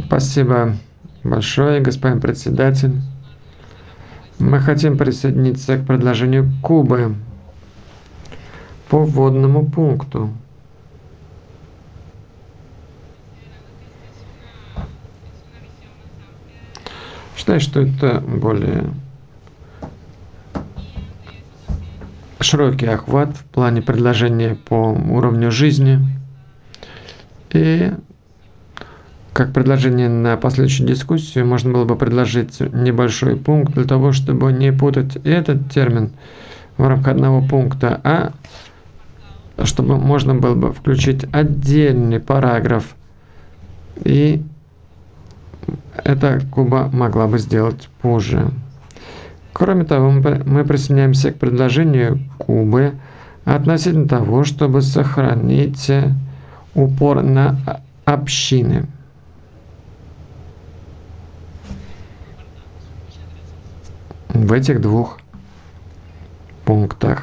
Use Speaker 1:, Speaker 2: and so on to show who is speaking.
Speaker 1: Спасибо большое, господин председатель. Мы хотим присоединиться к предложению Кубы по вводному пункту. Считаю, что это более широкий охват в плане предложения по уровню жизни. И как предложение на последующую дискуссию можно было бы предложить небольшой пункт для того, чтобы не путать этот термин в рамках одного пункта, а чтобы можно было бы включить отдельный параграф. И это Куба могла бы сделать позже. Кроме того, мы присоединяемся к предложению Кубы относительно того, чтобы сохранить упор на общины. В этих двух пунктах.